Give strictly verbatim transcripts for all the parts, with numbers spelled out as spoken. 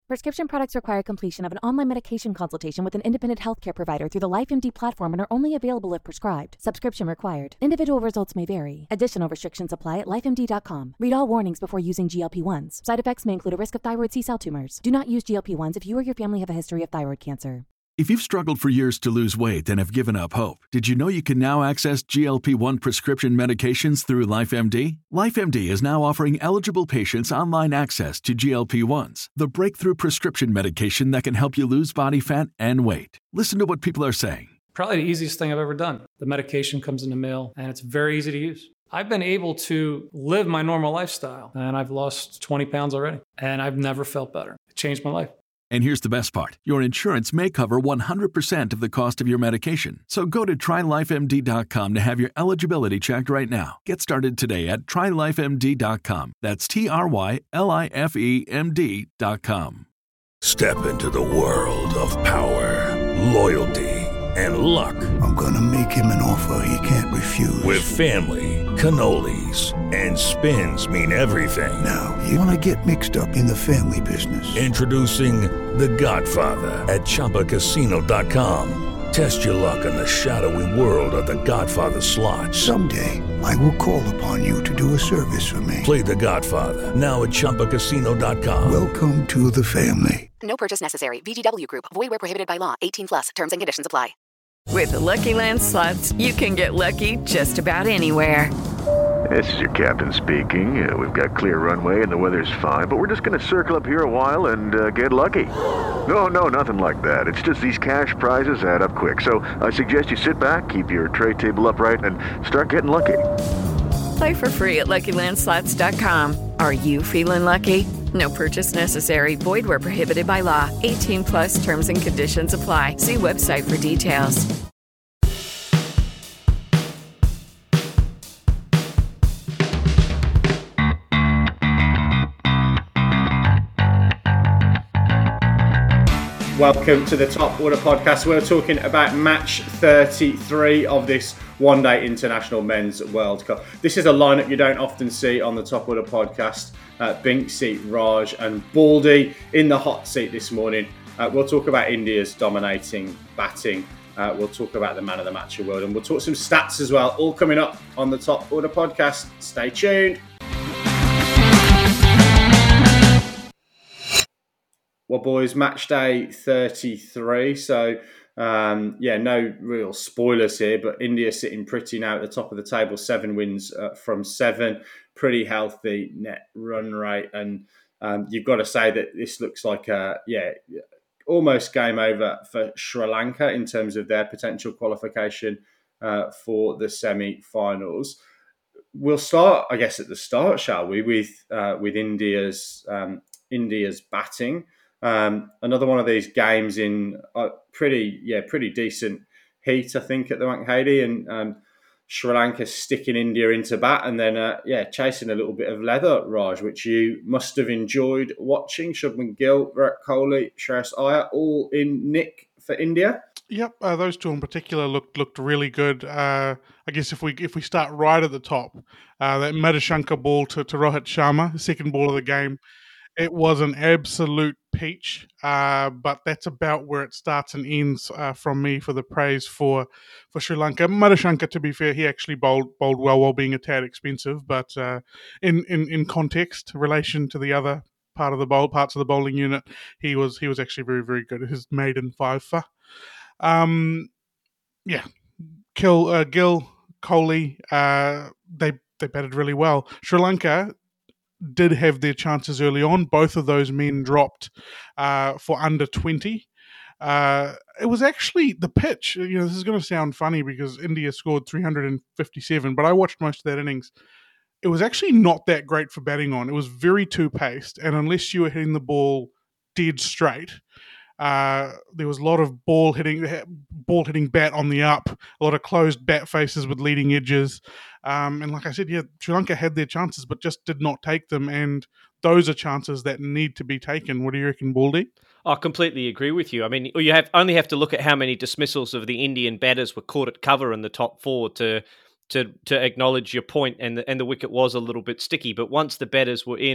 Prescription products require completion of an online medication consultation with an independent healthcare provider through the LifeMD platform and are only available if prescribed. Subscription required. Individual results may vary. Additional restrictions apply at life M D dot com. Read all warnings before using G L P ones. Side effects may include a risk of thyroid C-cell tumors. Do not use G L P ones if you or your family have a history of thyroid cancer. If you've struggled for years to lose weight and have given up hope, did you know you can now access G L P one prescription medications through LifeMD? LifeMD is now offering eligible patients online access to G L P ones, the breakthrough prescription medication that can help you lose body fat and weight. Listen to what people are saying. Probably the easiest thing I've ever done. The medication comes in the mail, and it's very easy to use. I've been able to live my normal lifestyle, and I've lost twenty pounds already, and I've never felt better. It changed my life. And here's the best part. Your insurance may cover one hundred percent of the cost of your medication. So go to try life M D dot com to have your eligibility checked right now. Get started today at try life M D dot com. That's T R Y L I F E M D dot com. Step into the world of power, loyalty, and luck. I'm gonna make him an offer he can't refuse. With family, cannolis, and spins mean everything. Now, you wanna get mixed up in the family business. Introducing The Godfather at Chumba Casino dot com. Test your luck in the shadowy world of The Godfather slot. Someday, I will call upon you to do a service for me. Play The Godfather now at Chumba Casino dot com. Welcome to the family. No purchase necessary. V G W Group. Void where prohibited by law. eighteen plus. Terms and conditions apply. With the Lucky Land Slots, you can get lucky just about anywhere. This is your captain speaking. Uh, we've got clear runway and the weather's fine, but we're just going to circle up here a while and uh, get lucky. No, no, nothing like that. It's just these cash prizes add up quick. So I suggest you sit back, keep your tray table upright, and start getting lucky. Play for free at Lucky Land Slots dot com. Are you feeling lucky? No purchase necessary. Void where prohibited by law. eighteen plus terms and conditions apply. See website for details. Welcome to the Top Order Podcast. We're talking about match thirty-three of this one-day international men's World Cup. This is a lineup you don't often see on the Top Order Podcast. Uh, Binksy, Raj and Baldy in the hot seat this morning. Uh, we'll talk about India's dominating batting. Uh, we'll talk about the man of the match award, and we'll talk some stats as well. All coming up on the Top Order Podcast. Stay tuned. Well, boys, match day thirty-three. So, um, yeah, no real spoilers here, but India sitting pretty now at the top of the table. Seven wins uh, from seven. Pretty healthy net run rate. And um, you've got to say that this looks like, a, yeah, almost game over for Sri Lanka in terms of their potential qualification uh, for the semi-finals. We'll start, I guess, at the start, shall we, with uh, with India's um, India's batting. Um, another one of these games in a pretty, yeah, pretty decent heat, I think, at the Wankhede, and um, Sri Lanka sticking India into bat, and then, uh, yeah, chasing a little bit of leather, Raj, which you must have enjoyed watching. Shubman Gill, Virat Kohli, Shreyas Iyer, all in nick for India. Yep, uh, those two in particular looked looked really good. Uh, I guess if we if we start right at the top, uh, that Madhushanka ball to, to Rohit Sharma, the second ball of the game. It was an absolute peach, uh, but that's about where it starts and ends uh, from me for the praise for, for Sri Lanka. Madhushanka, to be fair, he actually bowled bowled well while being a tad expensive, but uh, in, in in context, relation to the other part of the bowl parts of the bowling unit, he was he was actually very very good. His maiden five for, um, yeah, Kill uh, Gill, Kohli, uh, they they batted really well. Sri Lanka did have their chances early on. Both of those men dropped uh, for under twenty. Uh, it was actually the pitch. You know, this is going to sound funny because India scored three hundred fifty-seven, but I watched most of that innings. It was actually not that great for batting on. It was very two-paced, and unless you were hitting the ball dead straight, Uh, there was a lot of ball hitting, ball hitting bat on the up, a lot of closed bat faces with leading edges. Um, and like I said, yeah, Sri Lanka had their chances, but just did not take them. And those are chances that need to be taken. What do you reckon, Baldy? I completely agree with you. I mean, you have only have to look at how many dismissals of the Indian batters were caught at cover in the top four to to to acknowledge your point. And the, and the wicket was a little bit sticky, but once the batters were in,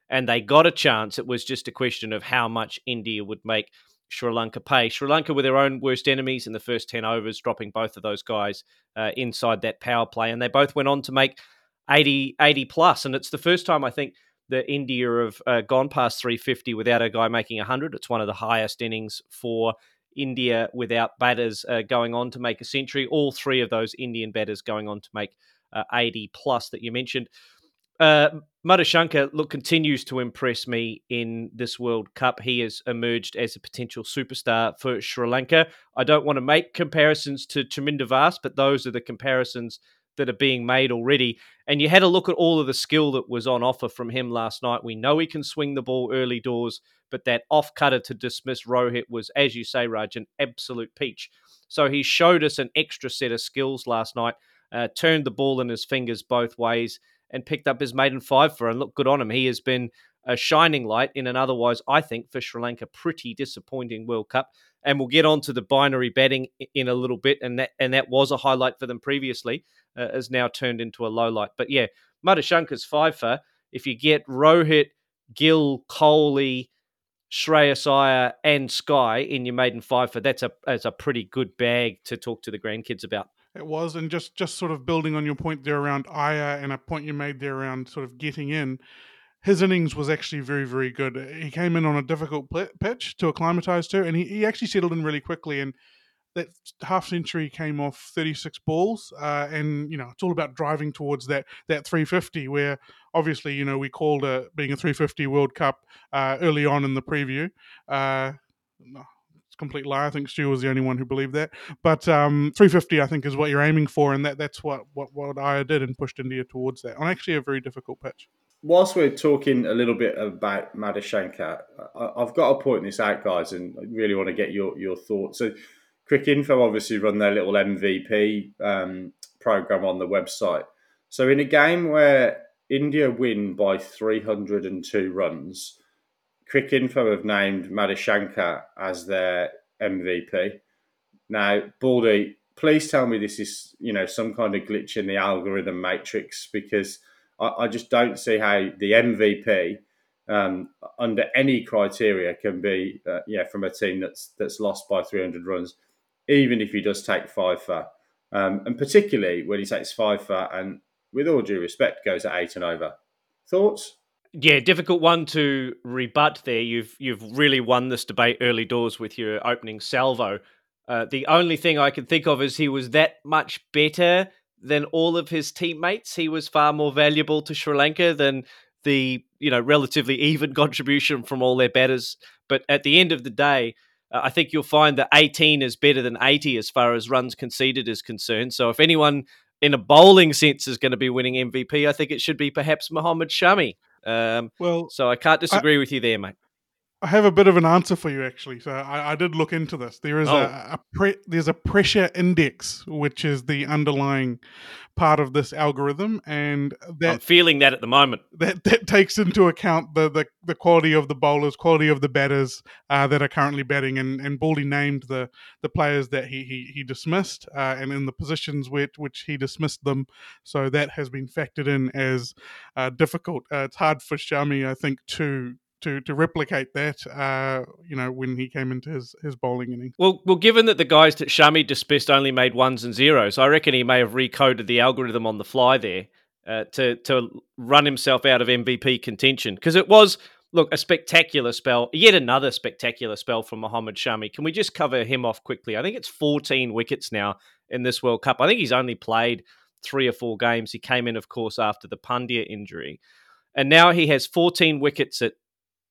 and they got a chance. It was just a question of how much India would make Sri Lanka pay. Sri Lanka were their own worst enemies in the first ten overs, dropping both of those guys uh, inside that power play, and they both went on to make eighty, eighty plus, and it's the first time I think that India have uh, gone past three fifty without a guy making one hundred. It's one of the highest innings for India without batters uh, going on to make a century. All three of those Indian batters going on to make uh, eighty plus that you mentioned. Uh, Madhushankar, look, continues to impress me in this World Cup. He has emerged as a potential superstar for Sri Lanka. I don't want to make comparisons to Chaminda Vaas, but those are the comparisons that are being made already. And you had a look at all of the skill that was on offer from him last night. We know he can swing the ball early doors, but that off-cutter to dismiss Rohit was, as you say, Raj, an absolute peach. So he showed us an extra set of skills last night, uh, turned the ball in his fingers both ways, and picked up his maiden five for. And look, good on him. He has been a shining light in an otherwise, I think, for Sri Lanka, pretty disappointing World Cup. And we'll get on to the binary batting in a little bit, and that and that was a highlight for them previously, uh, has now turned into a low light. But yeah, Madhushankar's five for. If you get Rohit, Gill, Kohli, Shreyas Iyer, and Sky in your maiden five for, that's a that's a pretty good bag to talk to the grandkids about. It was, and just, just sort of building on your point there around Iyer and a point you made there around sort of getting in, his innings was actually very, very good. He came in on a difficult pitch to acclimatise to, and he, he actually settled in really quickly, and that half century came off thirty-six balls, uh, and, you know, it's all about driving towards that that three fifty, where obviously, you know, we called it being a three fifty World Cup uh, early on in the preview. Uh, no. Complete lie. I think Stu was the only one who believed that. But um, three fifty, I think, is what you're aiming for, and that that's what what what Iyer did and pushed India towards that on actually a very difficult pitch. Whilst we're talking a little bit about Madhushankar, I've got to point this out, guys, and I really want to get your your thoughts. So, Cricinfo obviously run their little M V P um, program on the website. So, in a game where India win by three hundred two runs, Cricinfo have named Madhushankar as their M V P. Now, Baldy, please tell me this is, you know, some kind of glitch in the algorithm matrix, because I, I just don't see how the M V P um, under any criteria can be, uh, yeah, from a team that's that's lost by three hundred runs, even if he does take five for, um, and particularly when he takes five for, and with all due respect, goes at eight and over. Thoughts? Yeah, difficult one to rebut there. You've you've really won this debate early doors with your opening salvo. Uh, the only thing I can think of is he was that much better than all of his teammates. He was far more valuable to Sri Lanka than the, you know, relatively even contribution from all their batters. But at the end of the day, uh, I think you'll find that eighteen is better than eighty as far as runs conceded is concerned. So if anyone in a bowling sense is going to be winning M V P, I think it should be perhaps Mohammad Shami. Um, well, so I can't disagree I, with you there, mate. I have a bit of an answer for you, actually. So I, I did look into this. There is oh. a, a pre, there's a pressure index, which is the underlying part of this algorithm, and that, I'm feeling that at the moment. That that takes into account the the, the quality of the bowlers, quality of the batters uh, that are currently batting, and and Baldy named the the players that he he, he dismissed, uh, and in the positions which which he dismissed them. So that has been factored in as uh, difficult. Uh, it's hard for Shami, I think, to. To, to replicate that, uh, you know, when he came into his, his bowling innings. Well, well, given that the guys that Shami dismissed only made ones and zeros, I reckon he may have recoded the algorithm on the fly there uh, to to run himself out of M V P contention. Because it was, look, a spectacular spell, yet another spectacular spell from Mohammad Shami. Can we just cover him off quickly? I think it's fourteen wickets now in this World Cup. I think he's only played three or four games. He came in, of course, after the Pandya injury. And now he has fourteen wickets at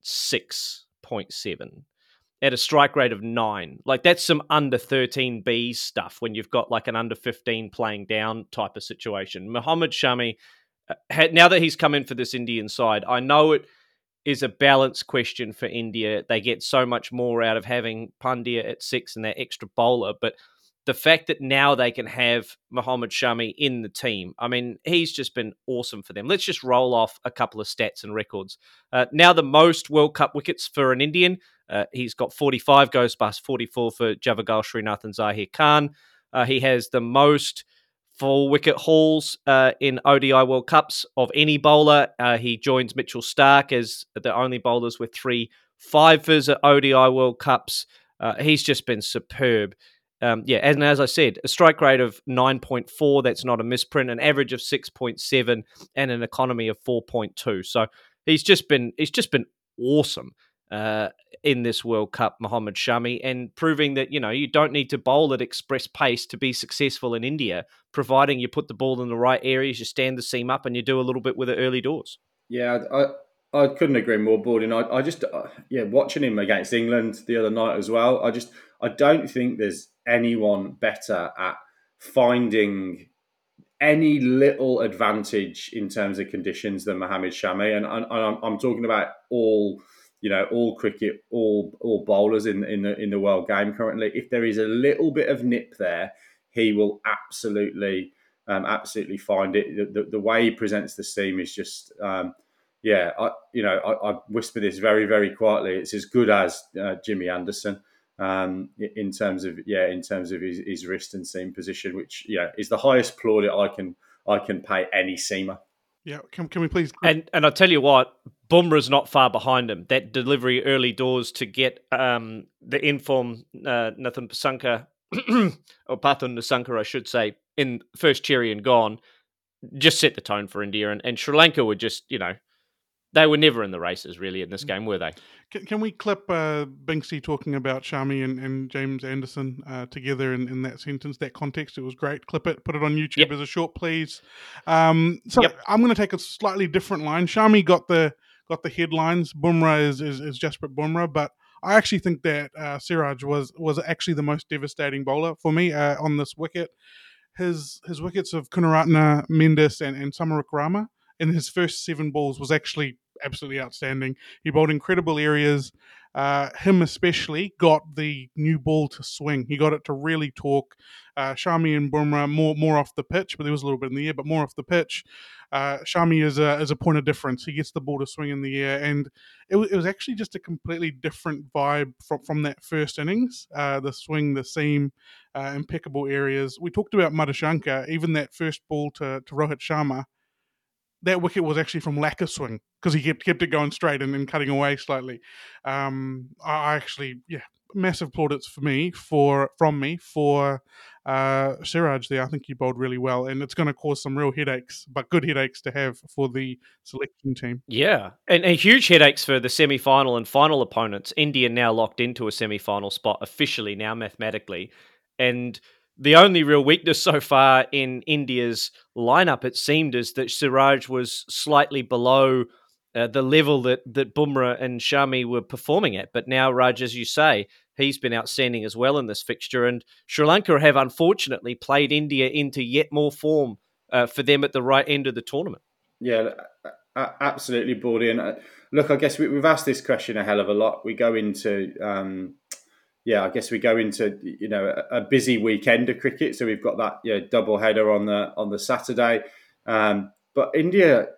six point seven at a strike rate of nine. Like, that's some under thirteen B stuff when you've got like an under fifteen playing down type of situation. Mohammad Shami, uh, had, now that he's come in for this Indian side, I know it is a balance question for India. They get so much more out of having Pandya at six and that extra bowler, but the fact that now they can have Mohammad Shami in the team, I mean, he's just been awesome for them. Let's just roll off a couple of stats and records. Uh, now the most World Cup wickets for an Indian. Uh, he's got forty-five, goes past forty-four for Javagal Srinath and Zahir Khan. Uh, he has the most four wicket hauls uh, in O D I World Cups of any bowler. Uh, he joins Mitchell Starc as the only bowlers with three fivers at O D I World Cups. Uh, he's just been superb. Um, yeah, and as I said, a strike rate of nine point four, that's not a misprint, an average of six point seven, and an economy of four point two. So he's just been he's just been awesome uh, in this World Cup, Mohammad Shami, and proving that, you know, you don't need to bowl at express pace to be successful in India, providing you put the ball in the right areas, you stand the seam up, and you do a little bit with it early doors. Yeah, I I couldn't agree more, Borden. I, I just, uh, yeah, watching him against England the other night as well, I just, I don't think there's anyone better at finding any little advantage in terms of conditions than Mohammad Shami. And, and I'm, I'm talking about all, you know, all cricket, all all bowlers in, in, the, in the world game currently. If there is a little bit of nip there, he will absolutely, um, absolutely find it. The, the, the way he presents the seam is just... Um, Yeah, I, you know, I, I whisper this very, very quietly. It's as good as uh, Jimmy Anderson um, in terms of yeah, in terms of his, his wrist and seam position, which yeah is the highest plaudit I can I can pay any seamer. Yeah, can can we please? And and I tell you what, Bumrah's not far behind him. That delivery early doors to get um, the inform uh, Nathan Pasanka or Pathan Nasanka, I should say, in first cherry and gone, just set the tone for India, and, and Sri Lanka were just, you know. They were never in the races, really, in this game, were they? Can, can we clip uh, Binksy talking about Shami and, and James Anderson uh, together in, in that sentence, that context? It was great. Clip it, put it on YouTube yep. as a short, please. Um, so yep. I'm going to take a slightly different line. Shami got the got the headlines. Bumrah is, is, is Jasprit Bumrah, but I actually think that uh, Siraj was was actually the most devastating bowler for me uh, on this wicket. His his wickets of Kunaratne, Mendes, and, and Samarak in his first seven balls was actually absolutely outstanding. He bowled incredible areas. Uh, him especially got the new ball to swing. He got it to really talk. Uh, Shami and Bumrah more more off the pitch, but there was a little bit in the air, but more off the pitch. Uh, Shami is a is a point of difference. He gets the ball to swing in the air, and it, w- it was actually just a completely different vibe from, from that first innings. Uh, the swing, the seam, uh, impeccable areas. We talked about Madhushanka, even that first ball to, to Rohit Sharma. That wicket was actually from lack of swing because he kept kept it going straight and then cutting away slightly. Um, I actually, yeah, massive plaudits for me for from me for uh, Siraj there. I think he bowled really well, and it's going to cause some real headaches, but good headaches to have for the selection team. Yeah, and, and huge headaches for the semi-final and final opponents. India now locked into a semi-final spot officially now mathematically, and the only real weakness so far in India's lineup, it seemed, is that Siraj was slightly below uh, the level that, that Bumrah and Shami were performing at. But now, Raj, as you say, he's been outstanding as well in this fixture. And Sri Lanka have unfortunately played India into yet more form uh, for them at the right end of the tournament. Yeah, absolutely, Bordy. And look, I guess we, we've asked this question a hell of a lot. We go into... Um, Yeah, I guess we go into you know a busy weekend of cricket, so we've got that yeah double header on the on the Saturday. Um, but India,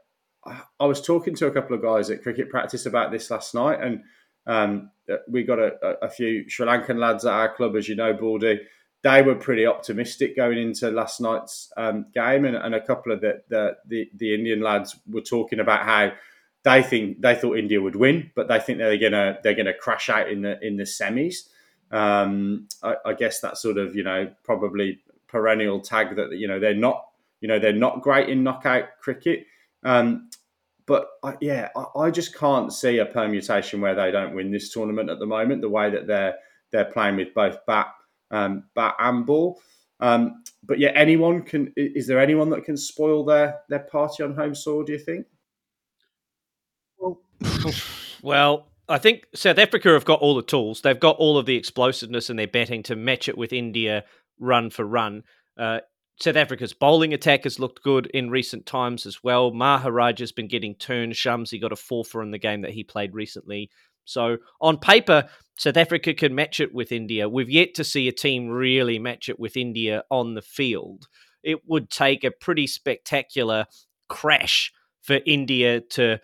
I was talking to a couple of guys at cricket practice about this last night, and um, we got a, a few Sri Lankan lads at our club, as you know, Baldy. They were pretty optimistic going into last night's um, game, and, and a couple of the, the the the Indian lads were talking about how they think they thought India would win, but they think they're gonna they're gonna crash out in the in the semis. Um, I, I guess that's sort of, you know, probably perennial tag that, you know, they're not, you know, they're not great in knockout cricket. Um, but I, yeah, I, I just can't see a permutation where they don't win this tournament at the moment, the way that they're, they're playing with both bat, um, bat and ball. Um, but yeah, anyone can, is there anyone that can spoil their, their party on home soil, do you think? Well, well, I think South Africa have got all the tools. They've got all of the explosiveness in their batting to match it with India run for run. Uh, South Africa's bowling attack has looked good in recent times as well. Maharaj has been getting turns. Shamsi got a four-for in the game that he played recently. So on paper, South Africa can match it with India. We've yet to see a team really match it with India on the field. It would take a pretty spectacular crash for India to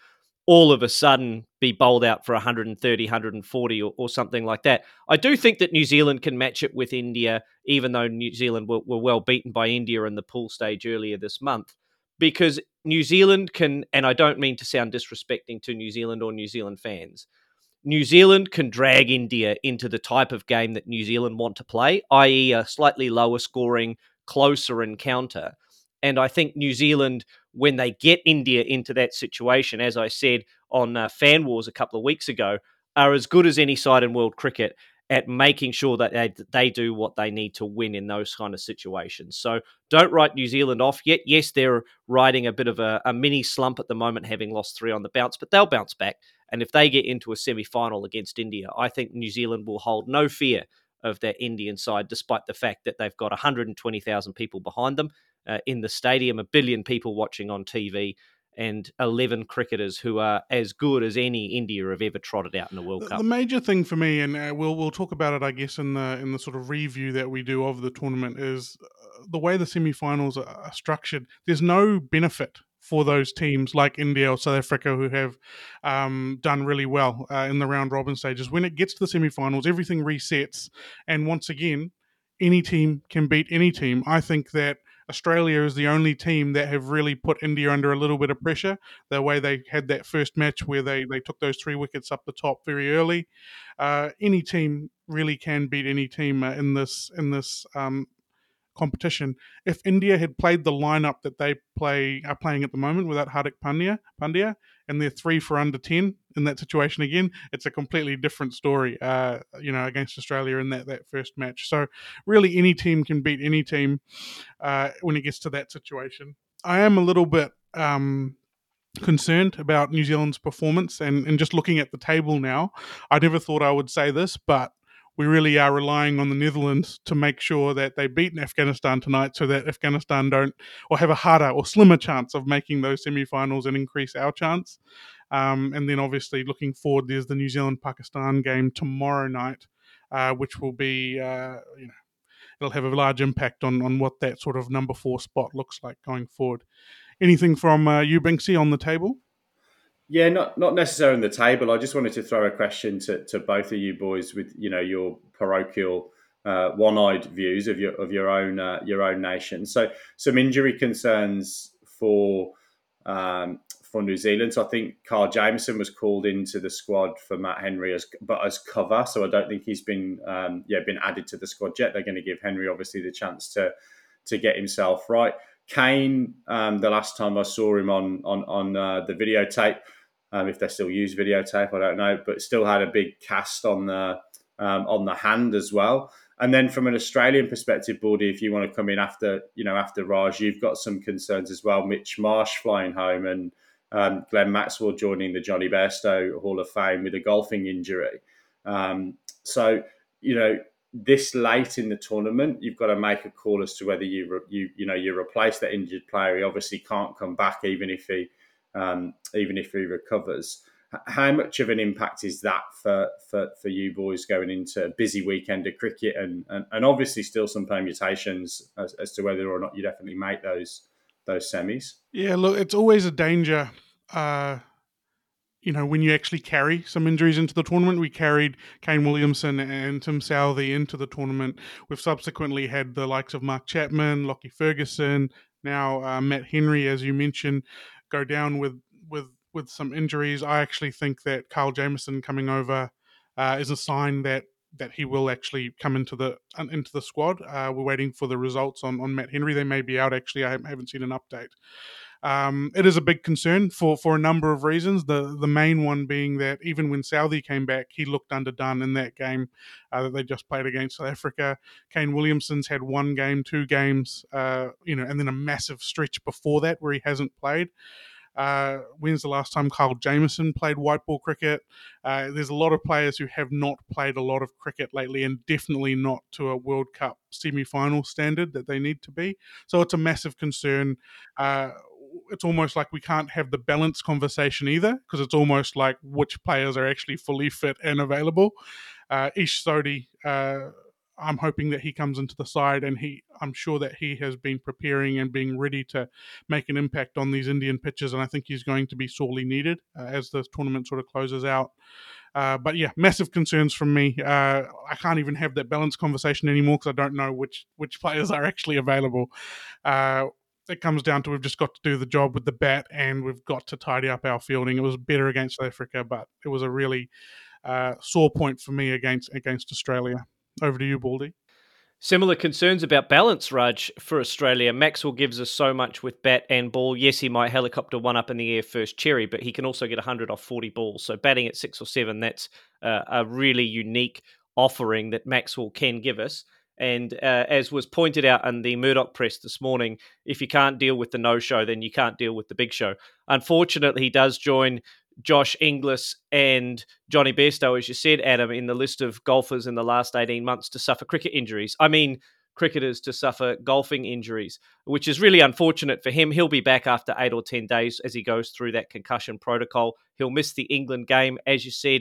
all of a sudden be bowled out for one hundred thirty, one hundred forty or, or something like that. I do think that New Zealand can match it with India, even though New Zealand were, were well beaten by India in the pool stage earlier this month, because New Zealand can, and I don't mean to sound disrespecting to New Zealand or New Zealand fans, New Zealand can drag India into the type of game that New Zealand want to play, that is a slightly lower scoring, closer encounter. And I think New Zealand, when they get India into that situation, as I said on uh, Fan Wars a couple of weeks ago, are as good as any side in world cricket at making sure that they, they do what they need to win in those kind of situations. So don't write New Zealand off yet. Yes, they're riding a bit of a, a mini slump at the moment, having lost three on the bounce, but they'll bounce back. And if they get into a semi-final against India, I think New Zealand will hold no fear of that Indian side, despite the fact that they've got one hundred twenty thousand people behind them uh, in the stadium, a billion people watching on T V, and eleven cricketers who are as good as any India have ever trotted out in a World The, Cup. the major thing for me, and uh, we'll we'll talk about it, I guess, in the in the sort of review that we do of the tournament, is uh, the way the semi-finals are, are structured. There's no benefit for those teams like India or South Africa who have um, done really well uh, in the round robin stages. When it gets to the semi-finals, everything resets, and once again, any team can beat any team. I think that Australia is the only team that have really put India under a little bit of pressure. The way they had that first match where they, they took those three wickets up the top very early. Uh, any team really can beat any team uh, in this in this um, competition. If India had played the lineup that they play are playing at the moment without Hardik Pandya, Pandya and they're three for under ten in that situation again, it's a completely different story, uh, you know, against Australia in that, that first match. So really any team can beat any team uh, when it gets to that situation. I am a little bit um, concerned about New Zealand's performance, and, and just looking at the table now, I never thought I would say this, but we really are relying on the Netherlands to make sure that they beat Afghanistan tonight so that Afghanistan don't, or have a harder or slimmer chance of making those semi-finals and increase our chance. Um, and then obviously looking forward, there's the New Zealand-Pakistan game tomorrow night, uh, which will be, uh, you know, it'll have a large impact on, on what that sort of number four spot looks like going forward. Anything from uh, you, Binksy, on the table? Yeah, not not necessarily on the table. I just wanted to throw a question to, to both of you boys with, you know, your parochial, uh, one-eyed views of your of your own uh, your own nation. So some injury concerns for um, for New Zealand. So I think Kyle Jamieson was called into the squad for Matt Henry as but as cover. So I don't think he's been um, yeah been added to the squad yet. They're going to give Henry obviously the chance to to get himself right. Kane, um, the last time I saw him on on on uh, the videotape. Um, if they still use videotape, I don't know, but still had a big cast on the um, on the hand as well. And then from an Australian perspective, Baldy, if you want to come in after you know after Raj, you've got some concerns as well. Mitch Marsh flying home and um, Glenn Maxwell joining the Johnny Bairstow Hall of Fame with a golfing injury. Um, so you know this late in the tournament, you've got to make a call as to whether you re- you you know you replace that injured player. He obviously can't come back even if he. Um, even if he recovers. How much of an impact is that for, for, for you boys going into a busy weekend of cricket and, and, and obviously still some permutations as, as to whether or not you definitely make those those semis? Yeah, look, it's always a danger, uh, you know, when you actually carry some injuries into the tournament. We carried Kane Williamson and Tim Southey into the tournament. We've subsequently had the likes of Mark Chapman, Lockie Ferguson, now uh, Matt Henry, as you mentioned, go down with with with some injuries. I actually think that Kyle Jamieson coming over uh, is a sign that that he will actually come into the into the squad. Uh, we're waiting for the results on, on Matt Henry. They may be out actually. I haven't seen an update. Um, it is a big concern for, for a number of reasons. The the main one being that even when Southey came back, he looked underdone in that game uh, that they just played against South Africa. Kane Williamson's had one game, two games, uh, you know, and then a massive stretch before that where he hasn't played. Uh, when's the last time Kyle Jamieson played white ball cricket? Uh, there's a lot of players who have not played a lot of cricket lately, and definitely not to a World Cup semi-final standard that they need to be. So it's a massive concern. Uh, it's almost like we can't have the balance conversation either, because it's almost like which players are actually fully fit and available. Uh, Ish Sodhi, uh, I'm hoping that he comes into the side, and he I'm sure that he has been preparing and being ready to make an impact on these Indian pitches, and I think he's going to be sorely needed uh, as the tournament sort of closes out. Uh, but yeah, massive concerns from me. Uh, I can't even have that balanced conversation anymore because I don't know which which players are actually available. Uh, it comes down to we've just got to do the job with the bat, and we've got to tidy up our fielding. It was better against South Africa, but it was a really uh, sore point for me against against Australia. Over to you, Baldy. Similar concerns about balance, Raj, for Australia. Maxwell gives us so much with bat and ball. Yes, he might helicopter one up in the air first cherry, but he can also get one hundred off forty balls. So batting at six or seven, that's uh, a really unique offering that Maxwell can give us. And uh, as was pointed out in the Murdoch press this morning, if you can't deal with the no-show, then you can't deal with the big show. Unfortunately, he does join Josh Inglis and Johnny Bairstow, as you said, Adam, in the list of golfers in the last eighteen months to suffer cricket injuries. I mean, cricketers to suffer golfing injuries, which is really unfortunate for him. He'll be back after eight or ten days as he goes through that concussion protocol. He'll miss the England game. As you said,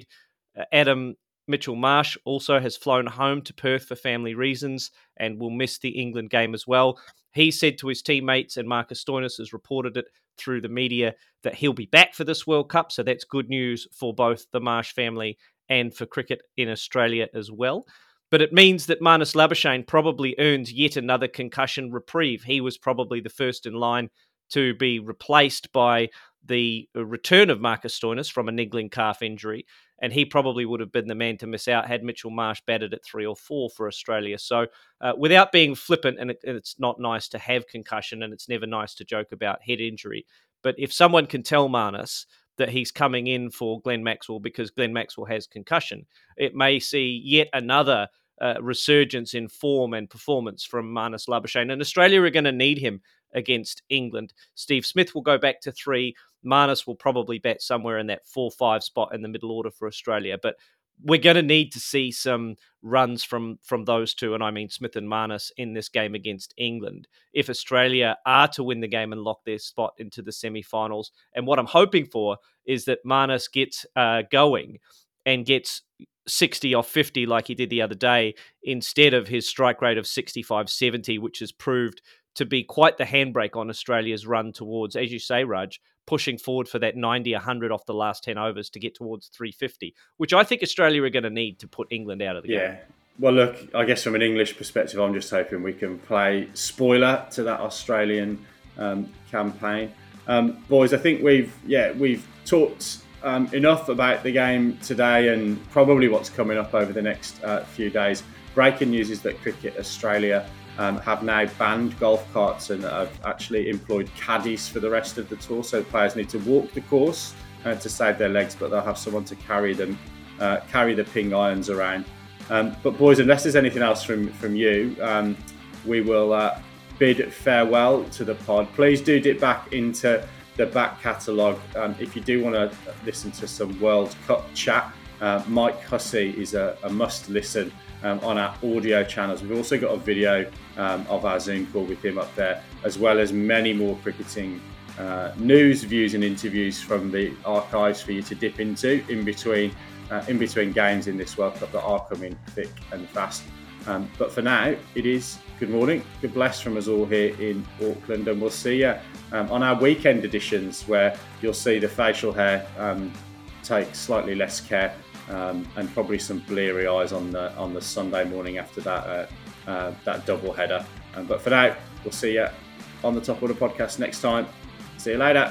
Adam Mitchell Marsh also has flown home to Perth for family reasons and will miss the England game as well. He said to his teammates, and Marcus Stoinis has reported it through the media, that he'll be back for this World Cup. So that's good news for both the Marsh family and for cricket in Australia as well. But it means that Marnus Labuschagne probably earns yet another concussion reprieve. He was probably the first in line to be replaced by the return of Marcus Stoinis from a niggling calf injury, and he probably would have been the man to miss out had Mitchell Marsh batted at three or four for Australia. So uh, without being flippant, and, it, and it's not nice to have concussion, and it's never nice to joke about head injury, but if someone can tell Marnus that he's coming in for Glenn Maxwell because Glenn Maxwell has concussion, it may see yet another uh, resurgence in form and performance from Marnus Labuschagne, and Australia are going to need him against England. Steve Smith will go back to three. Marnus will probably bat somewhere in that four five spot in the middle order for Australia. But we're going to need to see some runs from, from those two, and I mean Smith and Marnus, in this game against England, if Australia are to win the game and lock their spot into the semi-finals. And what I'm hoping for is that Marnus gets uh, going and gets sixty off fifty like he did the other day, instead of his strike rate of sixty-five seventy, which has proved to be quite the handbrake on Australia's run towards, as you say, Raj, pushing forward for that ninety, one hundred off the last ten overs to get towards three fifty, which I think Australia are going to need to put England out of the yeah. game. Well, look, I guess from an English perspective, I'm just hoping we can play spoiler to that Australian um, campaign. Um, boys, I think we've yeah we've talked um, enough about the game today and probably what's coming up over the next uh, few days. Breaking news is that Cricket Australia Um, have now banned golf carts and have actually employed caddies for the rest of the tour. So players need to walk the course uh, to save their legs, but they'll have someone to carry them, uh, carry the ping irons around. Um, but boys, unless there's anything else from from you, um, we will uh, bid farewell to the pod. Please do dip back into the back catalogue. Um, if you do want to listen to some World Cup chat, uh, Mike Hussey is a, a must listen. Um, on our audio channels. We've also got a video um, of our Zoom call with him up there, as well as many more cricketing uh, news, views and interviews from the archives for you to dip into in between uh, in between games in this World Cup that are coming thick and fast. Um, but for now, it is good morning, good bless from us all here in Auckland, and we'll see you um, on our weekend editions where you'll see the facial hair um, take slightly less care. Um, and probably some bleary eyes on the on the Sunday morning after that uh, uh, that double header. Um, but for now, we'll see you on the Top Order podcast next time. See you later.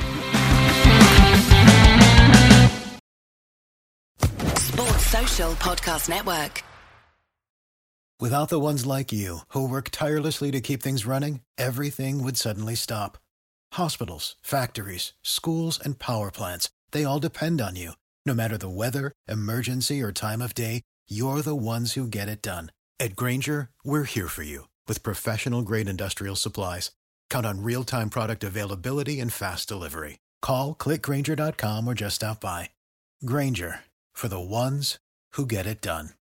Sports Social Podcast Network. Without the ones like you who work tirelessly to keep things running, everything would suddenly stop. Hospitals, factories, schools, and power plants—they all depend on you. No matter the weather, emergency, or time of day, you're the ones who get it done. At Grainger, we're here for you with professional-grade industrial supplies. Count on real-time product availability and fast delivery. Call, click Grainger dot com, or just stop by. Grainger, for the ones who get it done.